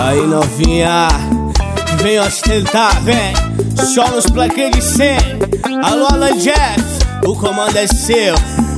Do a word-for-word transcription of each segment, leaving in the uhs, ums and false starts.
Aí novinha, vem ostentar, vem. Só nos plaquês de cem. Alô, Alan Jeff, o comando é seu.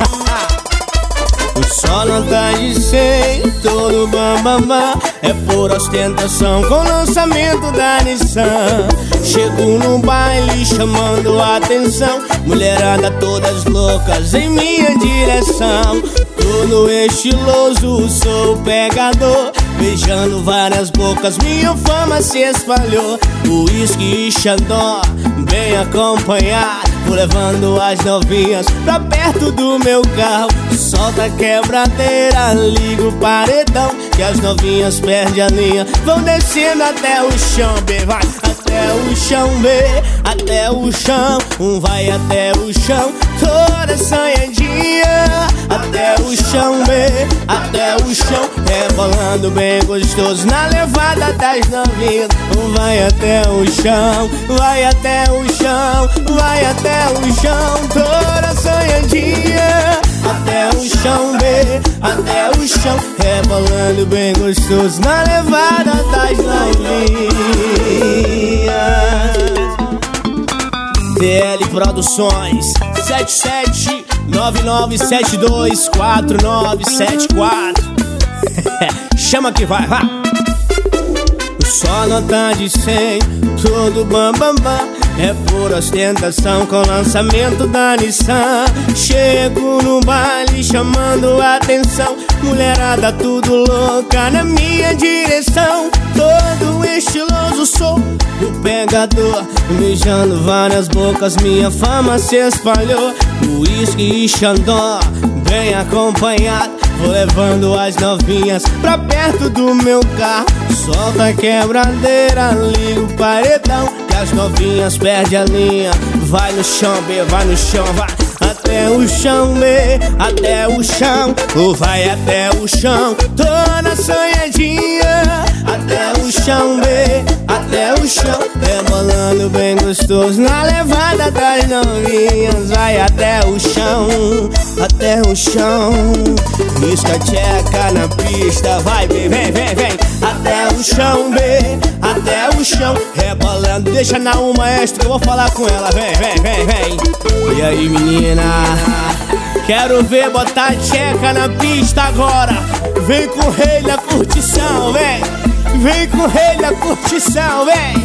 O sol não tá de cem, todo bambambam. É por ostentação com lançamento da Nissan. Chego no baile chamando a atenção, mulherada todas loucas em minha direção. Todo estiloso, sou pegador, beijando várias bocas, minha fama se espalhou. Uísque e Xandó, bem acompanhado, vou levando as novinhas pra perto do meu carro. Solta a quebradeira, liga o paredão, que as novinhas perdem a linha, vão descendo até o chão, B, vai até o chão, B, até o chão. Um vai até o chão, toda sanhadinha, até o chão, B, até o chão, rebolando bem gostoso na levada das novinhas. Um vai até o chão, vai até o chão, vai até o chão, toda sanhadinha, até o chão, B, até o chão, rebolando bem gostoso na levada das novinhas. D L Produções sete sete nove nove sete dois quatro nove sete quatro. Chama que vai, vai. O sol não tá de cem, todo bambambam. É por ostentação com lançamento da Nissan. Chego no baile chamando a atenção, mulherada tudo louca na minha direção. Todo estiloso, sou o pegador, beijando várias bocas, minha fama se espalhou. Uísque e Xandó, bem acompanhado, vou levando as novinhas pra perto do meu carro. Solta a quebradeira, liga o paredão, que as novinhas perdem a linha. Vai no chão, B, vai no chão, vai até o chão, B, até o chão. Ou vai até o chão, toda sonhadinha, até o chão, B, até o chão, rebolando bem gostoso na levada das novinhas. Vai até o chão, até o chão, risca tcheca na pista. Vai, B, vem, vem, vem, até o chão, B, até o chão, rebolando. Deixa na uma maestro que eu vou falar com ela. Vem, vem, vem, vem. E aí, menina, quero ver botar tcheca na pista agora. Vem com o rei da curtição, vem. Vem com o rei da curtição, vem.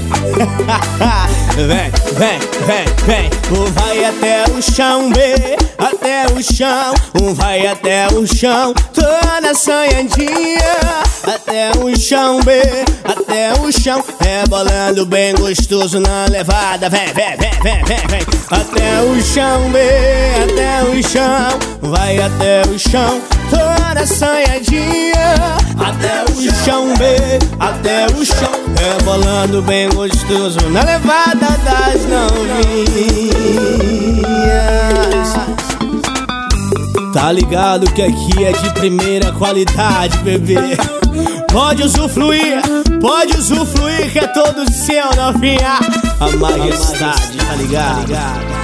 Vem, vem, vem, vem. Um vai até o chão, B, até o chão. Um vai até o chão, toda sonhadinha, até o chão, B, até o chão, rebolando bem gostoso na levada. Vem, vem, vem, vem, vem, vem. Até o chão, B, até o chão. Vai até o chão, toda sonhadinha, até o chão, B, até o chão, rebolando bem gostoso na levada das novinhas. Tá ligado que aqui é de primeira qualidade, bebê. Pode usufruir, pode usufruir, que é todo seu, novinha. A majestade, tá ligado?